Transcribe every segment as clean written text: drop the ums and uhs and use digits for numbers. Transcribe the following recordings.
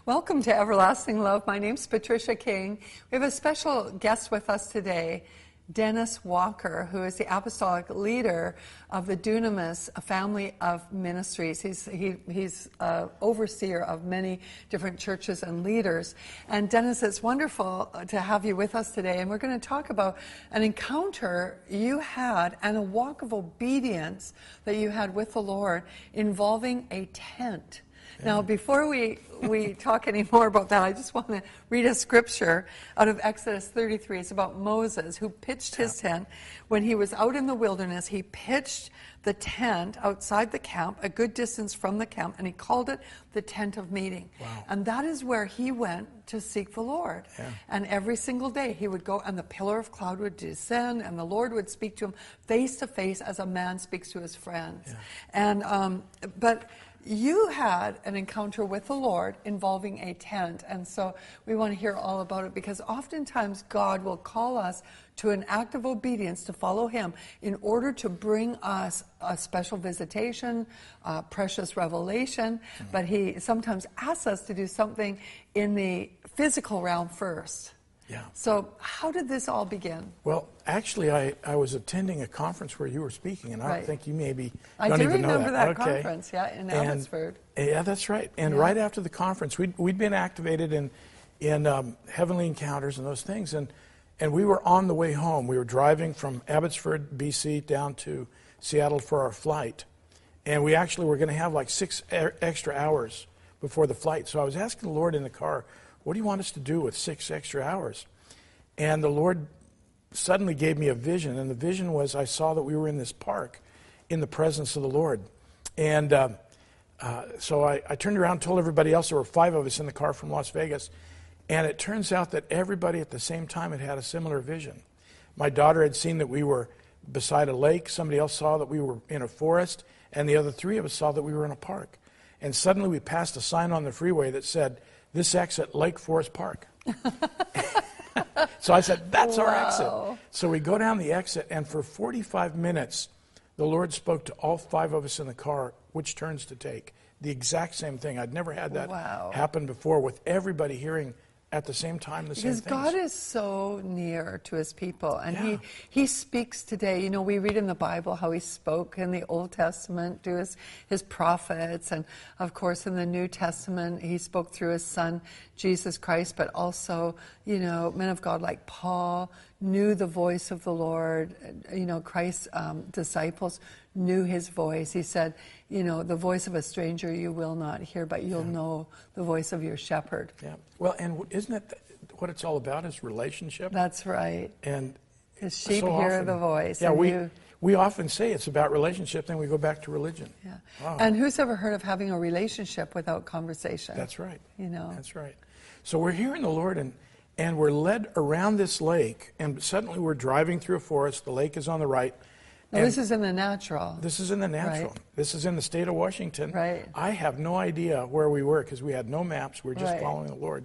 Welcome to Everlasting Love. My name's Patricia King. We have a special guest with us today, Dennis Walker, who is the apostolic leader of the Dunamis family of ministries. He's overseer of many different churches and leaders. And Dennis, it's wonderful to have you with us today. And we're going to talk about an encounter you had and a walk of obedience that you had with the Lord involving a tent. Now, before we talk any more about that, I just want to read a scripture out of Exodus 33. It's about Moses, who pitched his tent. When he was out in the wilderness, he pitched the tent outside the camp, a good distance from the camp, and he called it the tent of meeting. Wow. And that is where he went to seek the Lord. Yeah. And every single day he would go, and the pillar of cloud would descend, and the Lord would speak to him face to face as a man speaks to his friends. Yeah. And but you had an encounter with the Lord involving a tent, and so we want to hear all about it, because oftentimes God will call us to an act of obedience to follow Him in order to bring us a special visitation, precious revelation, but He sometimes asks us to do something in the physical realm first. Yeah. So how did this all begin? Well, actually, I was attending a conference where you were speaking, and I don't think you maybe don't do even know remember that Okay. conference, in Abbotsford. Yeah, that's right. And right after the conference, we'd been activated in Heavenly Encounters and those things, and we were on the way home. We were driving from Abbotsford, BC, down to Seattle for our flight, and we actually were going to have like 6 extra hours before the flight. So I was asking the Lord in the car, what do you want us to do with 6 extra hours? And the Lord suddenly gave me a vision, and the vision was I saw that we were in this park in the presence of the Lord. And so I turned around and told everybody else, there were 5 of us in the car from Las Vegas, and it turns out that everybody at the same time had a similar vision. My daughter had seen that we were beside a lake, somebody else saw that we were in a forest, and the other 3 of us saw that we were in a park. And suddenly we passed a sign on the freeway that said, "This exit, Lake Forest Park." So I said, that's our exit. So we go down the exit, and for 45 minutes, the Lord spoke to all 5 of us in the car which turns to take. The exact same thing. I'd never had that happen before, with everybody hearing at the same time the same things. Because God is so near to His people, and He speaks today. You know, we read in the Bible how He spoke in the Old Testament to His prophets, and of course in the New Testament He spoke through His Son, Jesus Christ, but also, you know, men of God like Paul knew the voice of the Lord. You know, Christ's disciples knew His voice. He said, you know, the voice of a stranger you will not hear, but you'll know the voice of your shepherd. Yeah. Well, and isn't it what it's all about is relationship? That's right. And His sheep so hear often, the voice. Yeah, and we often say it's about relationship, then we go back to religion. Yeah. Wow. And who's ever heard of having a relationship without conversation? That's right. You know. That's right. So we're hearing the Lord, and we're led around this lake, and suddenly we're driving through a forest. The lake is on the right. Now, this is in the natural. This is in the natural. Right. This is in the state of Washington. Right. I have no idea where we were because we had no maps. We were just following the Lord.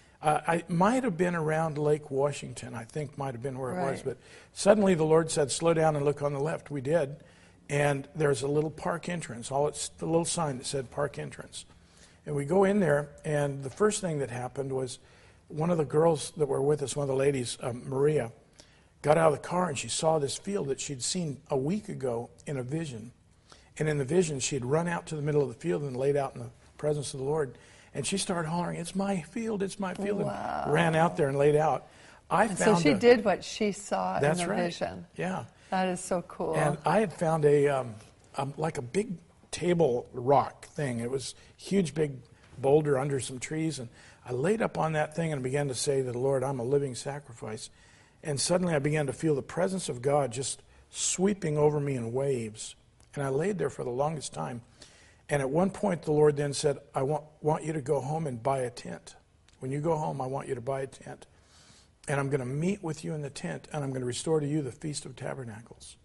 I might have been around Lake Washington. I think might have been where it was. But suddenly the Lord said, slow down and look on the left. We did. And there's a little park entrance. It's the little sign that said park entrance. And we go in there, and the first thing that happened was one of the girls that were with us, one of the ladies, Maria, got out of the car, and she saw this field that she'd seen a week ago in a vision. And in the vision, she had run out to the middle of the field and laid out in the presence of the Lord. And she started hollering, "It's my field, it's my field," and ran out there and laid out. So she did what she saw in the vision. Yeah. That is so cool. And I had found like a big table rock thing. It was a huge, big boulder under some trees. And I laid up on that thing and began to say to the Lord, I'm a living sacrifice. And suddenly I began to feel the presence of God just sweeping over me in waves. And I laid there for the longest time. And at one point the Lord then said, I want you to go home and buy a tent. When you go home, I want you to buy a tent. And I'm going to meet with you in the tent, and I'm going to restore to you the Feast of Tabernacles.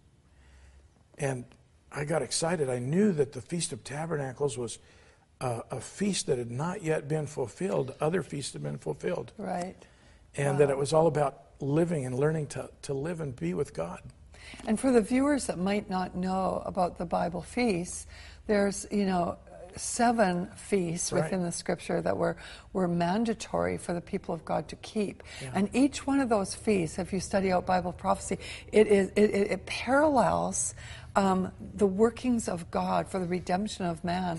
And I got excited. I knew that the Feast of Tabernacles was a feast that had not yet been fulfilled. Other feasts had been fulfilled. Right. And that it was all about living and learning to live and be with God. And for the viewers that might not know about the Bible feasts, there's, 7 feasts Right. within the scripture that were mandatory for the people of God to keep. Yeah. And each one of those feasts, if you study out Bible prophecy, it parallels the workings of God for the redemption of man.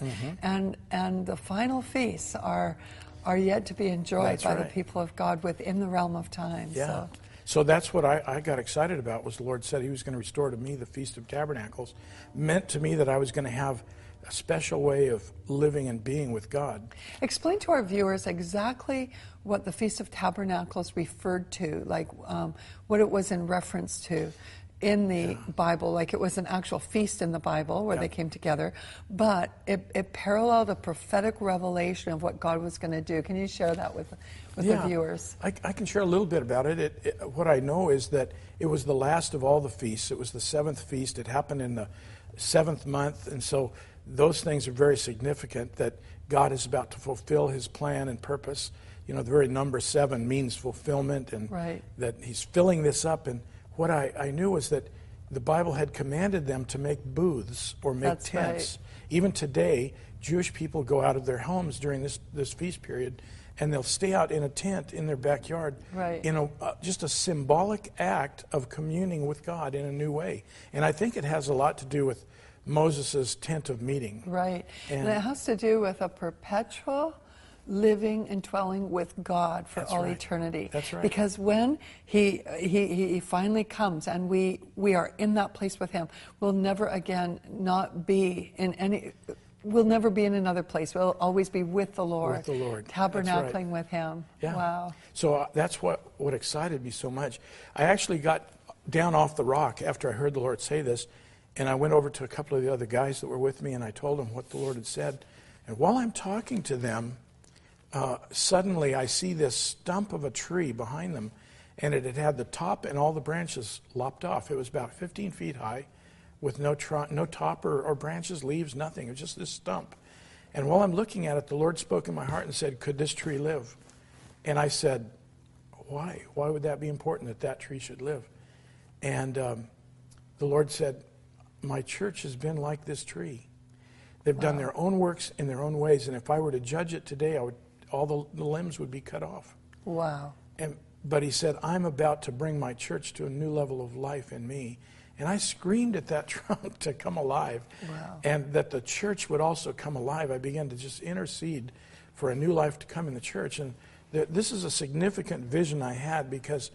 And the final feasts are yet to be enjoyed That's by the right. people of God within the realm of time. Yeah. So that's what I got excited about, was the Lord said he was going to restore to me the Feast of Tabernacles. Meant to me that I was going to have a special way of living and being with God. Explain to our viewers exactly what the Feast of Tabernacles referred to, like what it was in reference to in the Bible. Like, it was an actual feast in the Bible where they came together, but it paralleled a prophetic revelation of what God was going to do. Can you share that with the viewers? I can share a little bit about it. What I know is that it was the last of all the feasts. It was the 7th feast. It happened in the 7th month, and so those things are very significant, that God is about to fulfill his plan and purpose. You know, the very number 7 means fulfillment, and that he's filling this up. And what I knew was that the Bible had commanded them to make booths or make tents. Right. Even today, Jewish people go out of their homes during this feast period, and they'll stay out in a tent in their backyard, in just a symbolic act of communing with God in a new way. And I think it has a lot to do with Moses' tent of meeting. Right. And it has to do with a perpetual living and dwelling with God for all eternity. That's right. Because when he finally comes and we are in that place with him, we'll never again not be in any... We'll never be in another place. We'll always be with the Lord. With the Lord. Tabernacling with him. Yeah. Wow. So that's what excited me so much. I actually got down off the rock after I heard the Lord say this, and I went over to a couple of the other guys that were with me, and I told them what the Lord had said. And while I'm talking to them, suddenly I see this stump of a tree behind them, and it had had the top and all the branches lopped off. It was about 15 feet high, with no top or branches, leaves, nothing. It was just this stump. And while I'm looking at it, the Lord spoke in my heart and said, "Could this tree live?" And I said, "Why? Why would that be important that tree should live?" And the Lord said, "My church has been like this tree. They've done their own works in their own ways, and if I were to judge it today, all the limbs would be cut off." Wow. But he said, "I'm about to bring my church to a new level of life in me." And I screamed at that trunk to come alive, and that the church would also come alive. I began to just intercede for a new life to come in the church. And this is a significant vision I had, because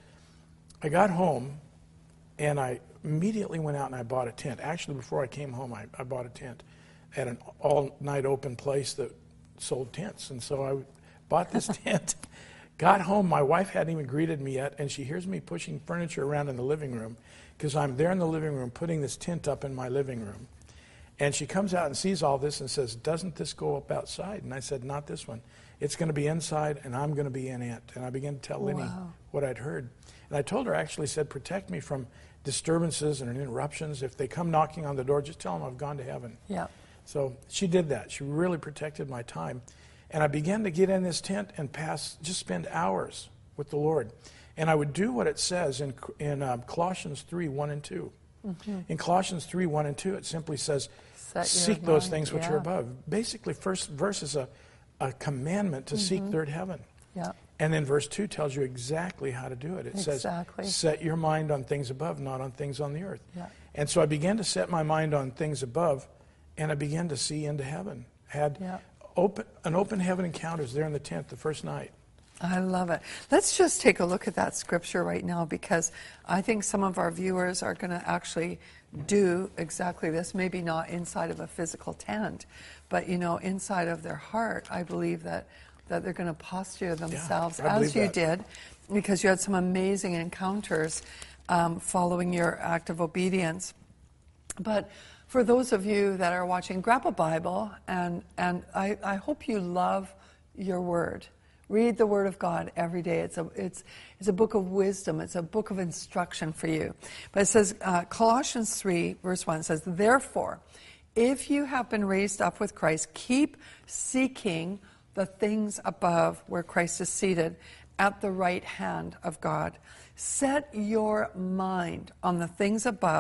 I got home and I immediately went out and I bought a tent. Actually, before I came home, I bought a tent at an all-night open place that sold tents. And so I bought this tent, got home. My wife hadn't even greeted me yet, and she hears me pushing furniture around in the living room, because I'm there in the living room putting this tent up in my living room. And she comes out and sees all this and says, "Doesn't this go up outside?" And I said, "Not this one. It's going to be inside, and I'm going to be in it." And I began to tell Lenny what I'd heard. And I told her, actually said, "Protect me from disturbances and interruptions. If they come knocking on the door, just tell them I've gone to heaven." Yeah. So she did that. She really protected my time. And I began to get in this tent and just spend hours with the Lord. And I would do what it says in Colossians 3, 1 and 2. Mm-hmm. In Colossians 3, 1 and 2, it simply says, "Seek those things which are above." Basically, first verse is a commandment to seek third heaven. Yeah. And then verse 2 tells you exactly how to do it. It says, "Set your mind on things above, not on things on the earth." Yeah. And so I began to set my mind on things above, and I began to see into heaven. I had an open heaven encounters there in the tent the first night. I love it. Let's just take a look at that scripture right now, because I think some of our viewers are going to actually do exactly this. Maybe not inside of a physical tent, but inside of their heart. I believe that they're going to posture themselves as you did, because you had some amazing encounters following your act of obedience. But for those of you that are watching, grab a Bible, and I hope you love your word. Read the Word of God every day. It's a book of wisdom. It's a book of instruction for you. But it says, Colossians 3, verse 1 says, "Therefore, if you have been raised up with Christ, keep seeking the things above, where Christ is seated at the right hand of God. Set your mind on the things above,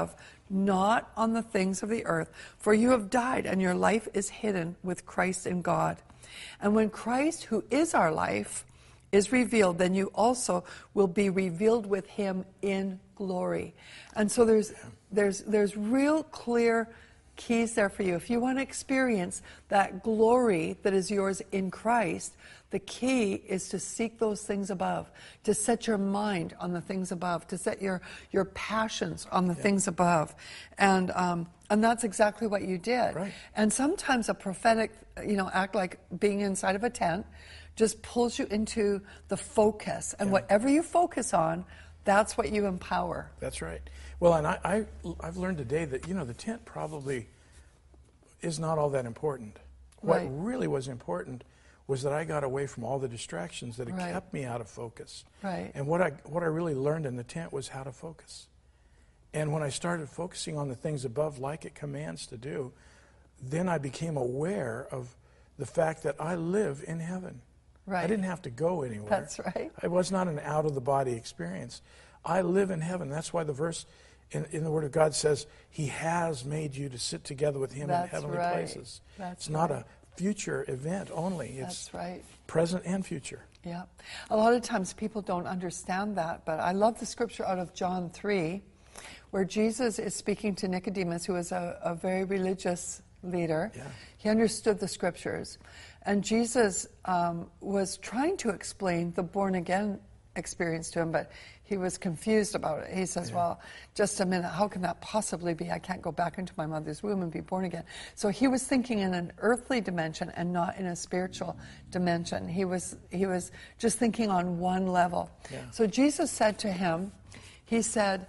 not on the things of the earth, for you have died, and your life is hidden with Christ in God. And when Christ, who is our life, is revealed, then you also will be revealed with him in glory. And so there's real clear keys there for you. If you want to experience that glory that is yours in Christ, the key is to seek those things above, to set your mind on the things above, to set your passions on the things above. And that's exactly what you did. Right. And sometimes a prophetic, act like being inside of a tent just pulls you into the focus. And whatever you focus on, that's what you empower. That's right. Well, and I've learned today that, the tent probably is not all that important. Right. What really was important was that I got away from all the distractions that had Right. kept me out of focus. Right. And what I really learned in the tent was how to focus. And when I started focusing on the things above like it commands to do, then I became aware of the fact that I live in heaven. Right. I didn't have to go anywhere. That's right. It was not an out-of-the-body experience. I live in heaven. That's why the verse in the Word of God says, He has made you to sit together with Him That's in heavenly right. places. That's it's not right. a future event only. It's That's right. present and future. Yeah. A lot of times people don't understand that, but I love the scripture out of John 3, where Jesus is speaking to Nicodemus, who is a very religious leader. Yeah. He understood the scriptures. And Jesus was trying to explain the born-again experience to him, but he was confused about it. He says, well, just a minute, how can that possibly be? I can't go back into my mother's womb and be born again. So he was thinking in an earthly dimension and not in a spiritual dimension. He was just thinking on one level. Yeah. So Jesus said to him, he said,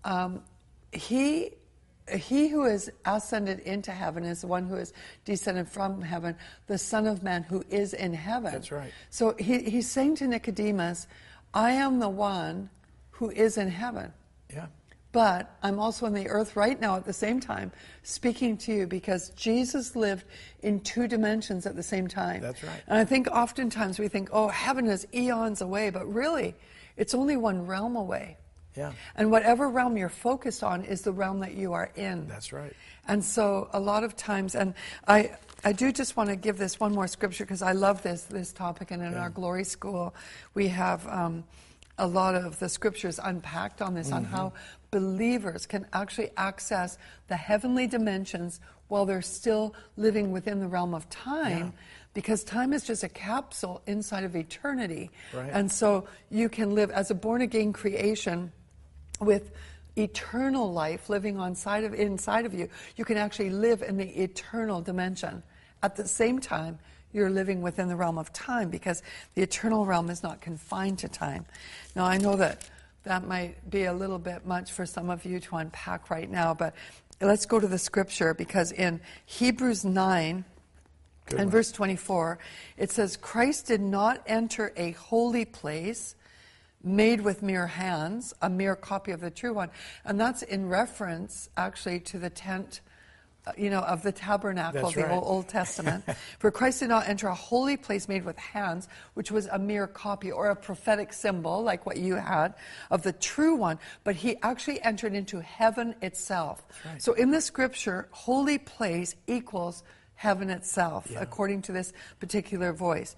he who is ascended into heaven is the one who is descended from heaven, the Son of Man who is in heaven. That's right. So he's saying to Nicodemus, I am the one who is in heaven. Yeah. But I'm also on the earth right now at the same time speaking to you because Jesus lived in two dimensions at the same time. That's right. And I think oftentimes we think, oh, heaven is eons away, but really it's only one realm away. Yeah. And whatever realm you're focused on is the realm that you are in. That's right. And so a lot of times, and I do just want to give this one more scripture because I love this topic, and in our Glory School we have a lot of the scriptures unpacked on this, on how believers can actually access the heavenly dimensions while they're still living within the realm of time. Because time is just a capsule inside of eternity. Right. And so you can live as a born-again creation with eternal life living inside of you. You can actually live in the eternal dimension. At the same time, you're living within the realm of time because the eternal realm is not confined to time. Now, I know that might be a little bit much for some of you to unpack right now, but let's go to the scripture because in Hebrews 9 and verse 24, it says, Christ did not enter a holy place made with mere hands, a mere copy of the true one. And that's in reference, actually, to the tent, of the tabernacle, That's the right. Old Testament. For Christ did not enter a holy place made with hands, which was a mere copy or a prophetic symbol, like what you had, of the true one, but he actually entered into heaven itself. Right. So in the scripture, holy place equals heaven itself, according to this particular verse,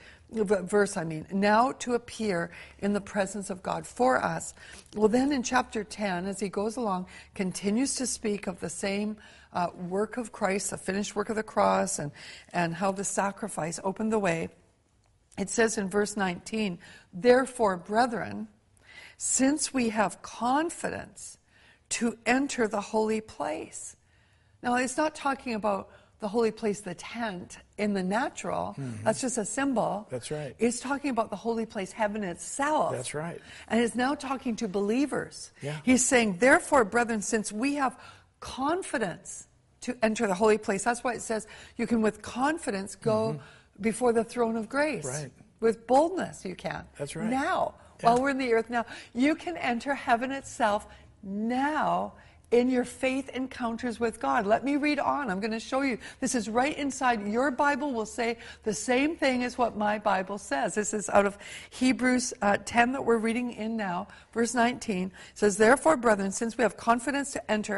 now to appear in the presence of God for us. Well, then in chapter 10, as he goes along, continues to speak of the same work of Christ, the finished work of the cross, and how the sacrifice opened the way. It says in verse 19, therefore, brethren, since we have confidence to enter the holy place. Now, it's not talking about the holy place, the tent, in the natural. That's just a symbol. That's right. It's talking about the holy place, heaven itself. That's right. And it's now talking to believers. Yeah. He's saying, therefore, brethren, since we have confidence to enter the holy place, that's why it says you can with confidence go before the throne of grace. Right. With boldness you can. That's right. Now, Yeah. while we're in the earth now, you can enter heaven itself now in your faith encounters with God. Let me read on. I'm going to show you. This is right inside. Your Bible will say the same thing as what my Bible says. This is out of Hebrews 10 that we're reading in now. Verse 19 says, therefore, brethren, since we have confidence to enter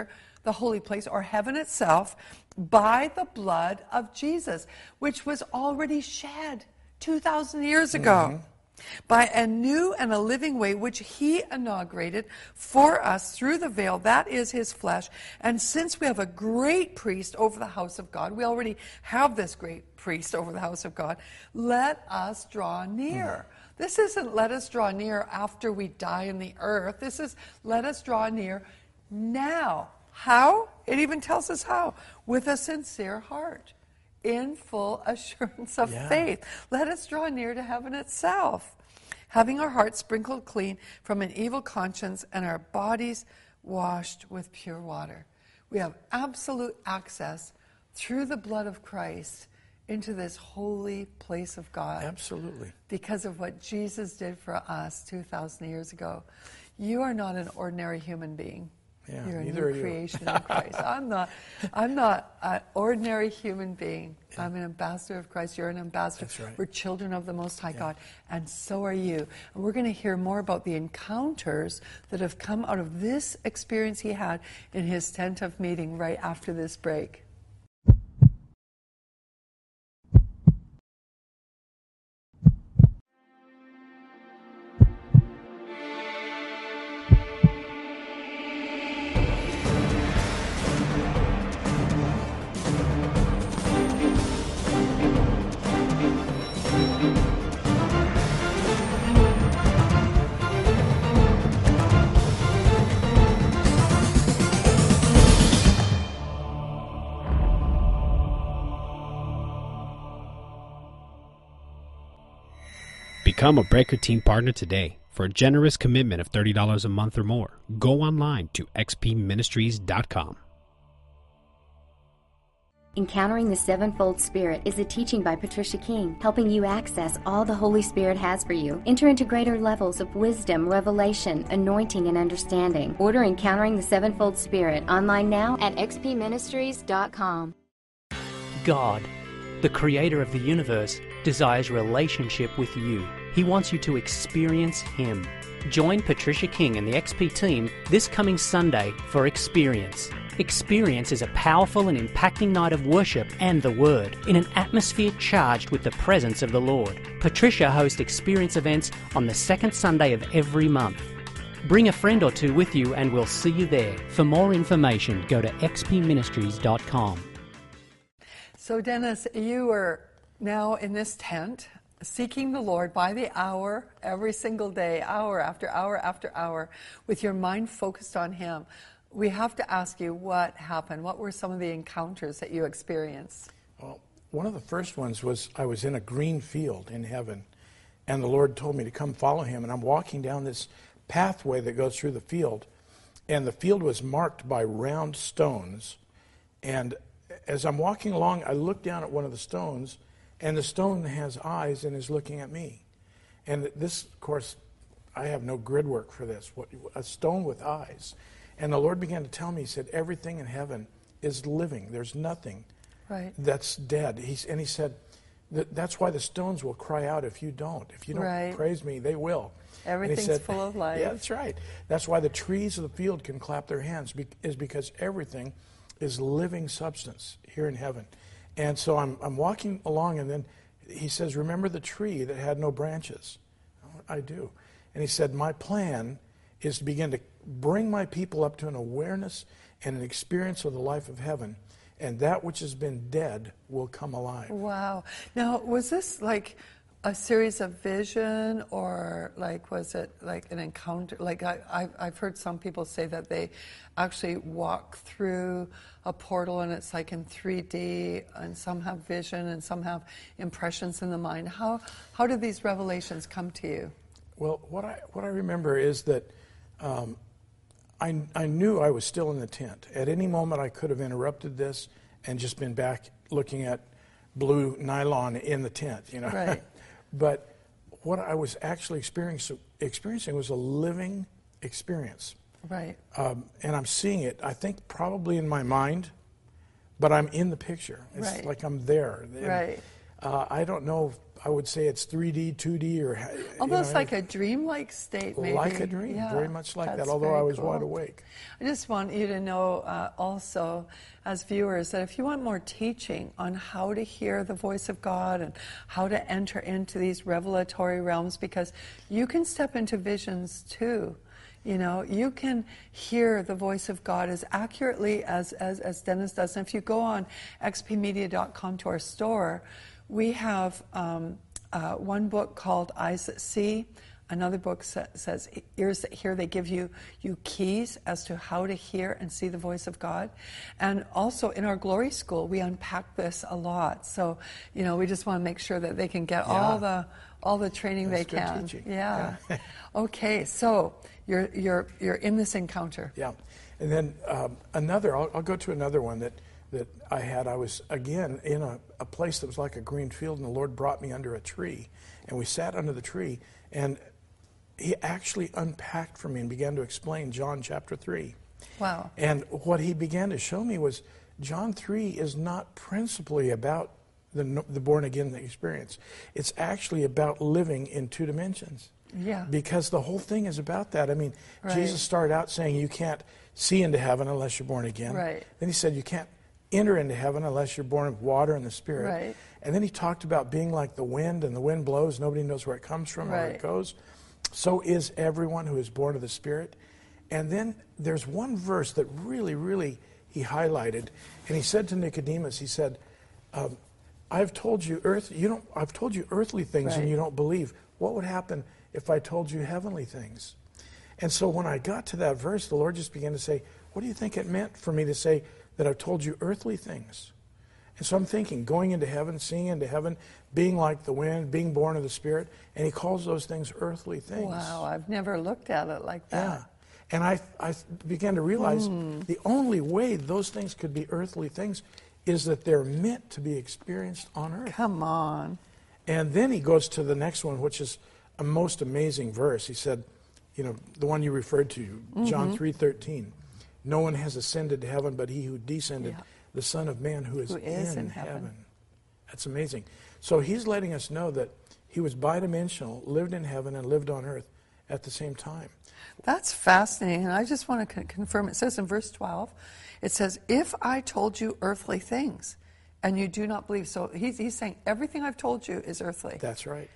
the holy place, or heaven itself, by the blood of Jesus, which was already shed 2,000 years ago. By a new and a living way, which he inaugurated for us through the veil, that is his flesh. And since we have a great priest over the house of God, we already have this great priest over the house of God, let us draw near. This isn't let us draw near after we die in the earth. This is let us draw near now. How? It even tells us how. With a sincere heart, in full assurance of faith. Let us draw near to heaven itself, having our hearts sprinkled clean from an evil conscience and our bodies washed with pure water. We have absolute access through the blood of Christ into this holy place of God. Absolutely. Because of what Jesus did for us 2,000 years ago. You are not an ordinary human being. Yeah, You're a neither new are creation in Christ. I'm not an ordinary human being. Yeah. I'm an ambassador of Christ. You're an ambassador. That's right. We're children of the Most High God. And so are you. And we're going to hear more about the encounters that have come out of this experience he had in his tent of meeting right after this break. Become a Breaker Team partner today. For a generous commitment of $30 a month or more, go online to xpministries.com. Encountering the Sevenfold Spirit is a teaching by Patricia King, helping you access all the Holy Spirit has for you. Enter into greater levels of wisdom, revelation, anointing, and understanding. Order Encountering the Sevenfold Spirit online now at xpministries.com. God, the creator of the universe, desires relationship with you. He wants you to experience Him. Join Patricia King and the XP team this coming Sunday for Experience. Experience is a powerful and impacting night of worship and the Word in an atmosphere charged with the presence of the Lord. Patricia hosts Experience events on the second Sunday of every month. Bring a friend or two with you and we'll see you there. For more information, go to xpministries.com. So Dennis, you are now in this tent, seeking the Lord by the hour, every single day, hour after hour after hour, with your mind focused on Him. We have to ask you what happened. What were some of the encounters that you experienced? Well, one of the first ones was I was in a green field in heaven, and the Lord told me to come follow Him, and I'm walking down this pathway that goes through the field, and the field was marked by round stones, and as I'm walking along, I look down at one of the stones, and the stone has eyes and is looking at me. And this, of course, I have no grid work for this, a stone with eyes. And the Lord began to tell me, He said, everything in heaven is living. There's nothing that's dead. He said, that's why the stones will cry out if you don't. If you don't praise me, they will. Everything's full of life. Yeah, that's right. That's why the trees of the field can clap their hands, is because everything is living substance here in heaven. And so I'm walking along, and then He says, remember the tree that had no branches? I do. And He said, my plan is to begin to bring my people up to an awareness and an experience of the life of heaven, and that which has been dead will come alive. Wow. Now, was this like a series of vision, or like was it like an encounter? Like I've heard some people say that they actually walk through a portal and it's like in 3D, and some have vision and some have impressions in the mind. How did these revelations come to you? Well, what I remember is that I knew I was still in the tent. At any moment I could have interrupted this and just been back looking at blue nylon in the tent, you know. Right. But what I was actually experiencing was a living experience. Right. And I'm seeing it, I think, probably in my mind, but I'm in the picture. It's like I'm there. Right. I don't know I would say it's 3D, 2D, or Almost like a dreamlike state, maybe. Like a dream, Yeah, very much like that, that's although I very was cool. wide awake. I just want you to know also, as viewers, that if you want more teaching on how to hear the voice of God and how to enter into these revelatory realms, because you can step into visions too. You know, you can hear the voice of God as accurately as Dennis does. And if you go on xpmedia.com to our store, we have one book called Eyes That See. Another book says Ears That Hear. They give you keys as to how to hear and see the voice of God. And also in our Glory School, we unpack this a lot. So, you know, we just want to make sure that they can get all the training That's they good can. teaching. Yeah. Okay, so you're in this encounter. Yeah. And then I'll go to another one that I had. I was, again, in a place that was like a green field, and the Lord brought me under a tree. And we sat under the tree, and He actually unpacked for me and began to explain John chapter 3. Wow. And what He began to show me was John 3 is not principally about the born-again experience. It's actually about living in two dimensions. Yeah. Because the whole thing is about that. I mean, Right. Jesus started out saying you can't see into heaven unless you're born again. Right. Then He said you can't enter into heaven unless you're born of water and the Spirit. Right. And then He talked about being like the wind, and the wind blows, nobody knows where it comes from or where Right. it goes. So is everyone who is born of the Spirit. And then there's one verse that really, really He highlighted, and He said to Nicodemus, He said, I've told you earthly things, Right. and you don't believe. What would happen if I told you heavenly things? And so when I got to that verse, the Lord just began to say, what do you think it meant for me to say that I've told you earthly things? And so I'm thinking, going into heaven, seeing into heaven, being like the wind, being born of the Spirit, and He calls those things earthly things. Wow, I've never looked at it like that. Yeah. And I began to realize the only way those things could be earthly things is that they're meant to be experienced on earth. Come on. And then He goes to the next one, which is a most amazing verse. He said, you know, the one you referred to, John 3:13. No one has ascended to heaven but He who descended, Yeah. the Son of Man who is in heaven. heaven. That's amazing. So He's letting us know that He was bidimensional, lived in heaven and lived on earth at the same time. That's fascinating. And I just want to confirm. It says in verse 12, it says, if I told you earthly things and you do not believe. So he's saying everything I've told you is earthly. That's right.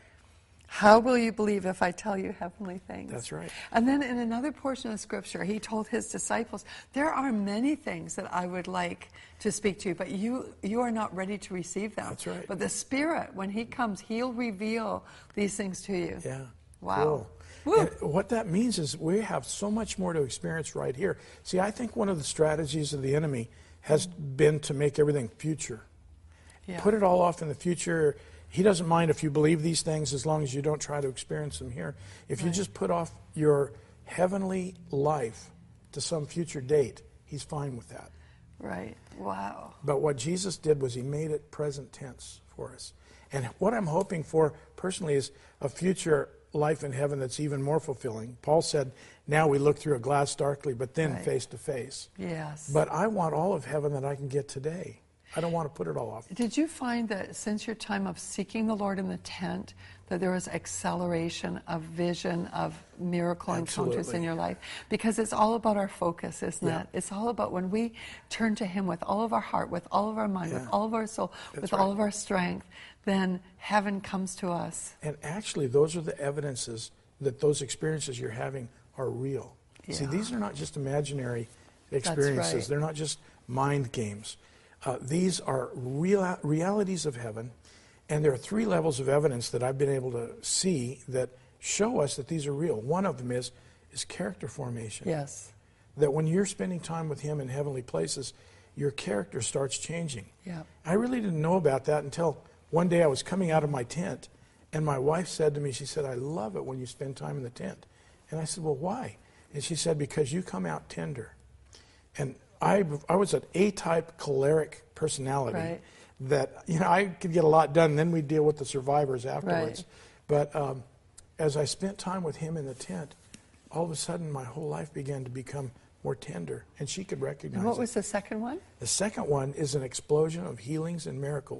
How will you believe if I tell you heavenly things? That's right. And then in another portion of Scripture, He told His disciples, there are many things that I would like to speak to you, but you are not ready to receive them. That's right. But the Spirit, when He comes, He'll reveal these things to you. Yeah. Wow. Cool. Woo. And what that means is we have so much more to experience right here. See, I think one of the strategies of the enemy has been to make everything future. Yeah. Put it all off in the future. He doesn't mind if you believe these things as long as you don't try to experience them here. If you just put off your heavenly life to some future date, He's fine with that. Right. Wow. But what Jesus did was He made it present tense for us. And what I'm hoping for personally is a future life in heaven that's even more fulfilling. Paul said, now we look through a glass darkly, but then Right. face to face. Yes. But I want all of heaven that I can get today. I don't want to put it all off. Did you find that since your time of seeking the Lord in the tent, that there was acceleration of vision, of miracle encounters Absolutely. in your life? Because it's all about our focus, isn't Yeah. it? It's all about when we turn to Him with all of our heart, with all of our mind, with Yeah. all of our soul, That's with right. all of our strength, then heaven comes to us. And actually, those are the evidences that those experiences you're having are real. See, Yeah. these are not just imaginary experiences. right. They're not just mind games. These are realities of heaven. And there are 3 levels of evidence that I've been able to see that show us that these are real. One of them is character formation. Yes. That when you're spending time with Him in heavenly places, your character starts changing. Yeah. I really didn't know about that until one day I was coming out of my tent, and my wife said to me, she said, I love it when you spend time in the tent. And I said, well, why? And she said, because you come out tender. And I was an A-type choleric personality. Right. That, you know, I could get a lot done, and then we'd deal with the survivors afterwards. Right. But as I spent time with Him in the tent, all of a sudden my whole life began to become more tender, and she could recognize And what it. was the second one? The second one is an explosion of healings and miracles.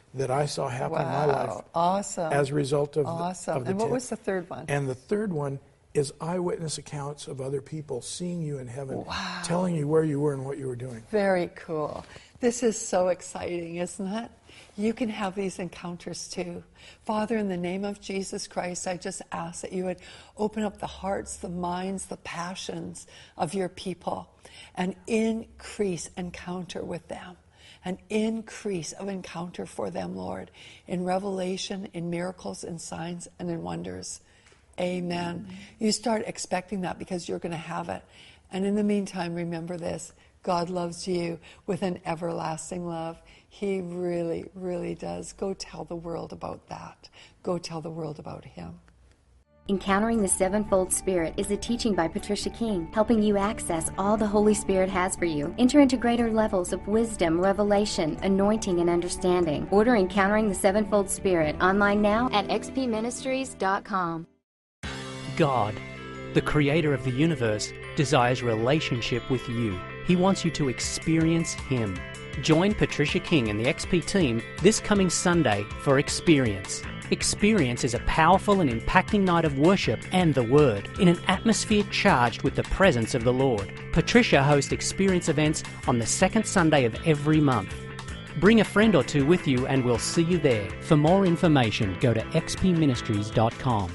that I saw happen in my life Awesome. as a result of Awesome. of the And what tent. was the third one? And the third one is eyewitness accounts of other people seeing you in heaven, telling you where you were and what you were doing. Very cool. This is so exciting, isn't it? You can have these encounters too. Father, in the name of Jesus Christ, I just ask that you would open up the hearts, the minds, the passions of your people and increase encounter with them. An increase of encounter for them, Lord, in revelation, in miracles, in signs, and in wonders. Amen. You start expecting that because you're going to have it. And in the meantime, remember this. God loves you with an everlasting love. He really, really does. Go tell the world about that. Go tell the world about Him. Encountering the Sevenfold Spirit is a teaching by Patricia King, helping you access all the Holy Spirit has for you. Enter into greater levels of wisdom, revelation, anointing, and understanding. Order Encountering the Sevenfold Spirit online now at xpministries.com. God, the creator of the universe, desires relationship with you. He wants you to experience Him. Join Patricia King and the XP team this coming Sunday for Experience. Experience is a powerful and impacting night of worship and the Word in an atmosphere charged with the presence of the Lord. Patricia hosts Experience events on the second Sunday of every month. Bring a friend or two with you and we'll see you there. For more information, go to xpministries.com.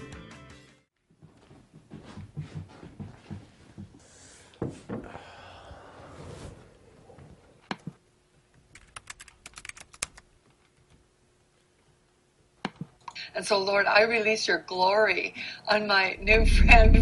And so, Lord, I release your glory on my new friend.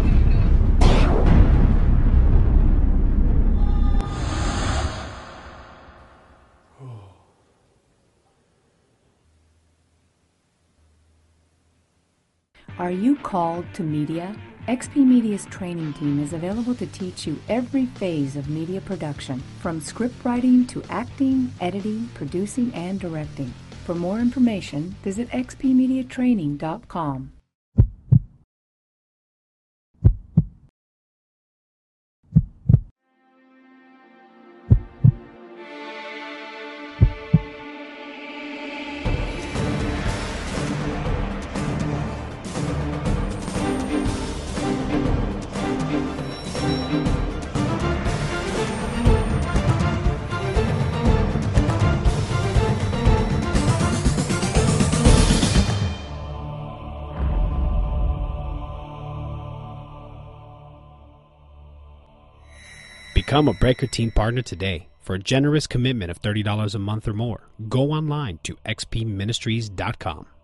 Are you called to media? XP Media's training team is available to teach you every phase of media production, from script writing to acting, editing, producing, and directing. For more information, visit xpmediatraining.com. Become a Breaker Team partner today. For a generous commitment of $30 a month or more, go online to xpministries.com.